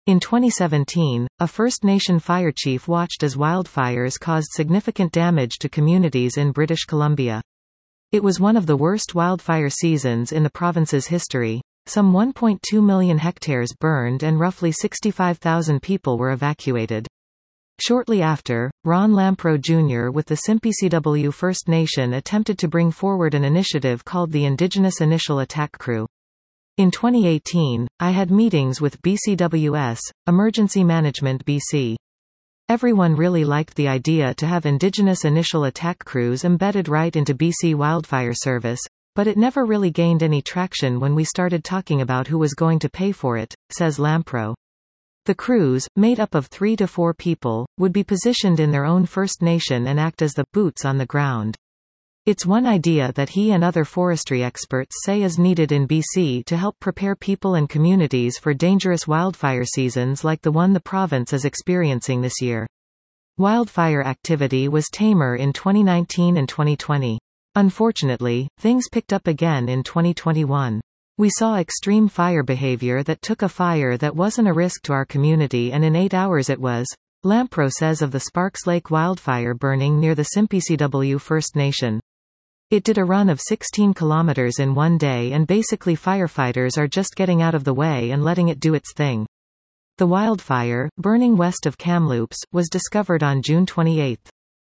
In 2017, a First Nation fire chief watched as wildfires caused significant damage to communities in British Columbia. It was one of the worst wildfire seasons in the province's history. Some 1.2 million hectares burned and roughly 65,000 people were evacuated. Shortly after, Ron Lampro Jr. with the Simpicw First Nation attempted to bring forward an initiative called the Indigenous Initial Attack Crew. In 2018, I had meetings with BCWS, Emergency Management BC. Everyone really liked the idea to have Indigenous Initial Attack Crews embedded right into BC Wildfire Service, but it never really gained any traction when we started talking about who was going to pay for it, says Lampro. The crews, made up of 3 to 4 people, would be positioned in their own First Nation and act as the boots on the ground. It's one idea that he and other forestry experts say is needed in BC to help prepare people and communities for dangerous wildfire seasons like the one the province is experiencing this year. Wildfire activity was tamer in 2019 and 2020. Unfortunately, things picked up again in 2021. We saw extreme fire behavior that took a fire that wasn't a risk to our community and in 8 hours it was, Lampro says of the Sparks Lake wildfire burning near the Simpicw First Nation. It did a run of 16 kilometers in one day and basically firefighters are just getting out of the way and letting it do its thing. The wildfire, burning west of Kamloops, was discovered on June 28.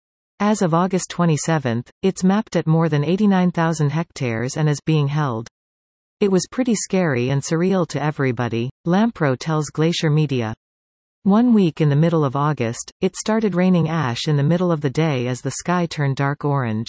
As of August 27, it's mapped at more than 89,000 hectares and is being held. It was pretty scary and surreal to everybody, Lampro tells Glacier Media. 1 week in the middle of August, it started raining ash in the middle of the day as the sky turned dark orange.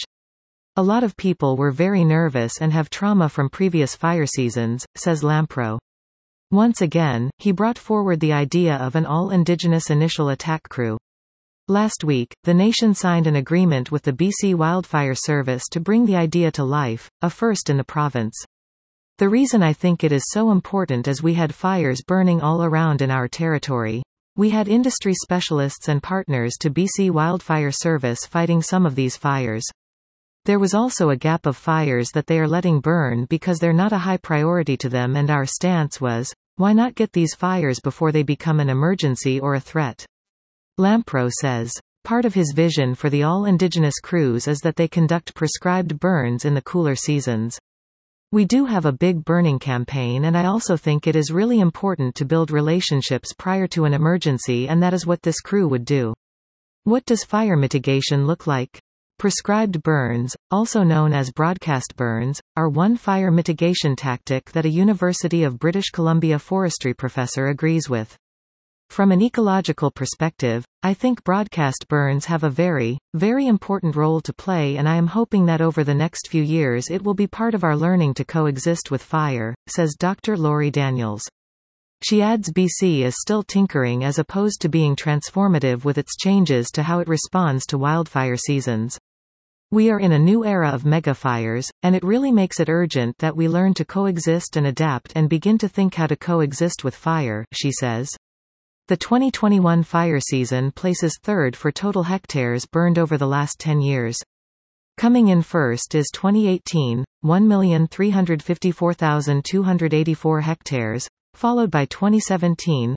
A lot of people were very nervous and have trauma from previous fire seasons, says Lampro. Once again, he brought forward the idea of an all-Indigenous initial attack crew. Last week, the nation signed an agreement with the BC Wildfire Service to bring the idea to life, a first in the province. The reason I think it is so important is we had fires burning all around in our territory. We had industry specialists and partners to BC Wildfire Service fighting some of these fires. There was also a gap of fires that they are letting burn because they're not a high priority to them, and our stance was, why not get these fires before they become an emergency or a threat? Lampro says, part of his vision for the all-Indigenous crews is that they conduct prescribed burns in the cooler seasons. We do have a big burning campaign, and I also think it is really important to build relationships prior to an emergency, and that is what this crew would do. What does fire mitigation look like? Prescribed burns, also known as broadcast burns, are one fire mitigation tactic that a University of British Columbia forestry professor agrees with. From an ecological perspective, I think broadcast burns have a very, very important role to play, and I am hoping that over the next few years it will be part of our learning to coexist with fire, says Dr. Laurie Daniels. She adds BC is still tinkering as opposed to being transformative with its changes to how it responds to wildfire seasons. We are in a new era of megafires, and it really makes it urgent that we learn to coexist and adapt and begin to think how to coexist with fire, she says. The 2021 fire season places third for total hectares burned over the last 10 years. Coming in first is 2018, 1,354,284 hectares, followed by 2017,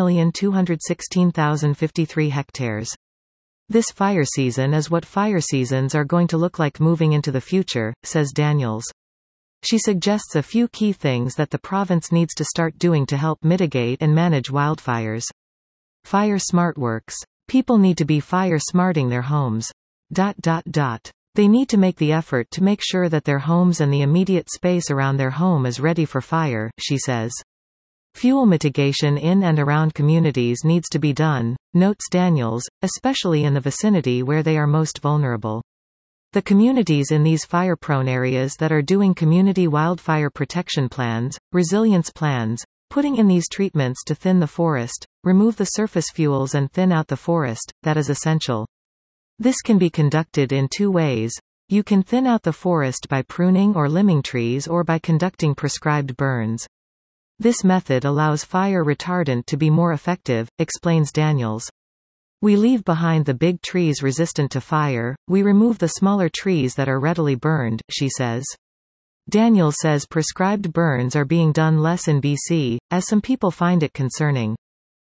1,216,053 hectares. This fire season is what fire seasons are going to look like moving into the future, says Daniels. She suggests a few key things that the province needs to start doing to help mitigate and manage wildfires. Fire smart works. People need to be fire smarting their homes. They need to make the effort to make sure that their homes and the immediate space around their home is ready for fire, she says. Fuel mitigation in and around communities needs to be done, notes Daniels, especially in the vicinity where they are most vulnerable. The communities in these fire-prone areas that are doing community wildfire protection plans, resilience plans, putting in these treatments to thin the forest, remove the surface fuels and thin out the forest, that is essential. This can be conducted in two ways. You can thin out the forest by pruning or limbing trees or by conducting prescribed burns. This method allows fire retardant to be more effective, explains Daniels. We leave behind the big trees resistant to fire, we remove the smaller trees that are readily burned, she says. Daniels says prescribed burns are being done less in BC, as some people find it concerning.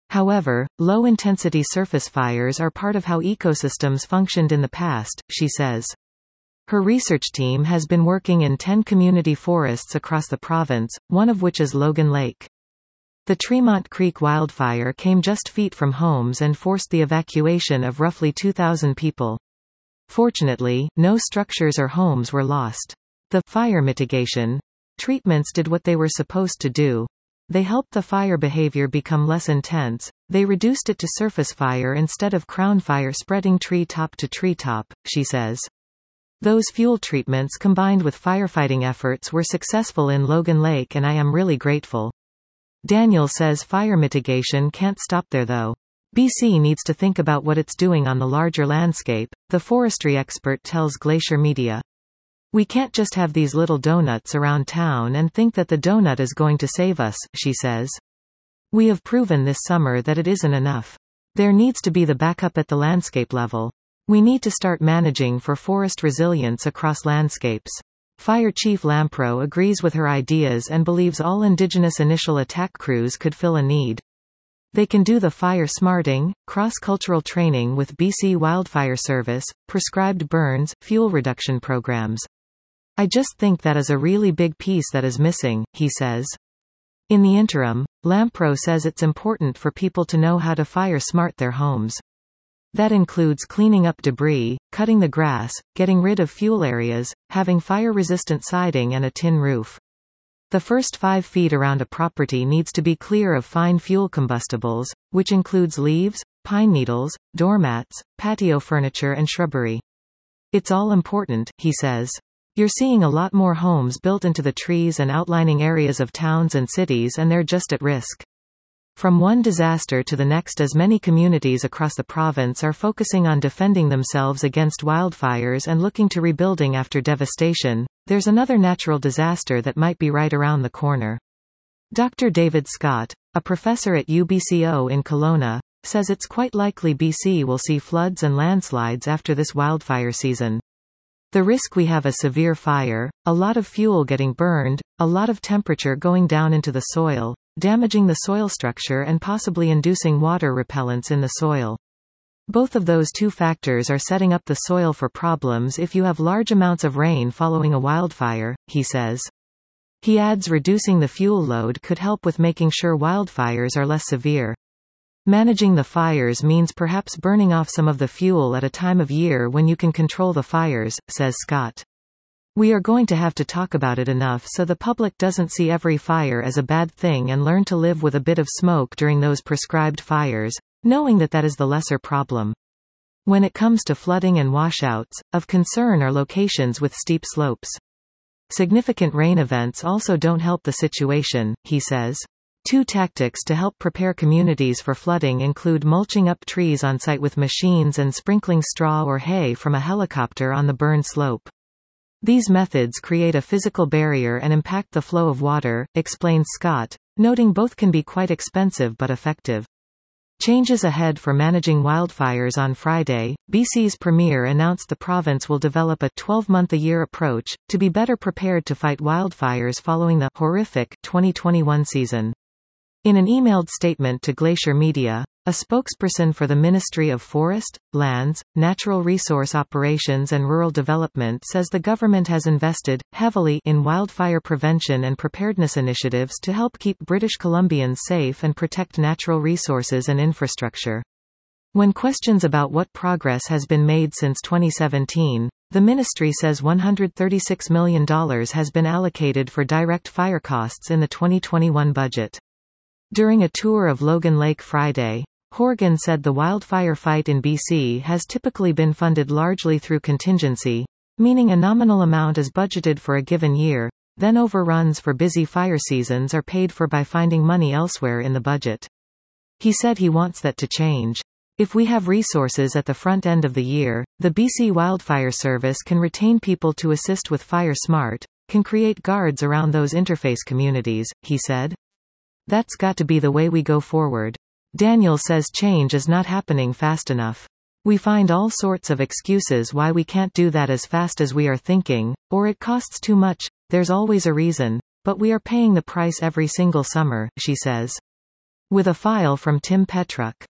However, low-intensity surface fires are part of how ecosystems functioned in the past, she says. Her research team has been working in 10 community forests across the province, one of which is Logan Lake. The Tremont Creek wildfire came just feet from homes and forced the evacuation of roughly 2,000 people. Fortunately, no structures or homes were lost. The fire mitigation treatments did what they were supposed to do. They helped the fire behavior become less intense. They reduced it to surface fire instead of crown fire spreading tree top to tree top, she says. Those fuel treatments combined with firefighting efforts were successful in Logan Lake, and I am really grateful. Daniel says fire mitigation can't stop there though. BC needs to think about what it's doing on the larger landscape, the forestry expert tells Glacier Media. We can't just have these little donuts around town and think that the donut is going to save us, she says. We have proven this summer that it isn't enough. There needs to be the backup at the landscape level. We need to start managing for forest resilience across landscapes. Fire Chief Lampro agrees with her ideas and believes all Indigenous initial attack crews could fill a need. They can do the fire smarting, cross-cultural training with BC Wildfire Service, prescribed burns, fuel reduction programs. I just think that is a really big piece that is missing, he says. In the interim, Lampro says it's important for people to know how to fire smart their homes. That includes cleaning up debris, cutting the grass, getting rid of fuel areas, having fire-resistant siding and a tin roof. The first 5 feet around a property needs to be clear of fine fuel combustibles, which includes leaves, pine needles, doormats, patio furniture and shrubbery. It's all important, he says. You're seeing a lot more homes built into the trees and outlining areas of towns and cities, and they're just at risk. From one disaster to the next, as many communities across the province are focusing on defending themselves against wildfires and looking to rebuilding after devastation, there's another natural disaster that might be right around the corner. Dr. David Scott, a professor at UBCO in Kelowna, says it's quite likely BC will see floods and landslides after this wildfire season. The risk we have a severe fire, a lot of fuel getting burned, a lot of temperature going down into the soil, damaging the soil structure and possibly inducing water repellence in the soil. Both of those two factors are setting up the soil for problems if you have large amounts of rain following a wildfire, he says. He adds reducing the fuel load could help with making sure wildfires are less severe. Managing the fires means perhaps burning off some of the fuel at a time of year when you can control the fires, says Scott. We are going to have to talk about it enough so the public doesn't see every fire as a bad thing and learn to live with a bit of smoke during those prescribed fires, knowing that that is the lesser problem. When it comes to flooding and washouts, of concern are locations with steep slopes. Significant rain events also don't help the situation, he says. 2 tactics to help prepare communities for flooding include mulching up trees on site with machines and sprinkling straw or hay from a helicopter on the burn slope. These methods create a physical barrier and impact the flow of water, explains Scott, noting both can be quite expensive but effective. Changes ahead for managing wildfires. On Friday, BC's Premier announced the province will develop a 12-month-a-year approach to be better prepared to fight wildfires following the horrific 2021 season. In an emailed statement to Glacier Media, a spokesperson for the Ministry of Forest, Lands, Natural Resource Operations and Rural Development says the government has invested heavily in wildfire prevention and preparedness initiatives to help keep British Columbians safe and protect natural resources and infrastructure. When questions about what progress has been made since 2017, the ministry says $136 million has been allocated for direct fire costs in the 2021 budget. During a tour of Logan Lake Friday, Horgan said the wildfire fight in BC has typically been funded largely through contingency, meaning a nominal amount is budgeted for a given year, then overruns for busy fire seasons are paid for by finding money elsewhere in the budget. He said he wants that to change. If we have resources at the front end of the year, the BC Wildfire Service can retain people to assist with Fire Smart, can create guards around those interface communities, he said. That's got to be the way we go forward. Daniel says change is not happening fast enough. We find all sorts of excuses why we can't do that as fast as we are thinking, or it costs too much. There's always a reason, but we are paying the price every single summer, she says. With a file from Tim Petruk.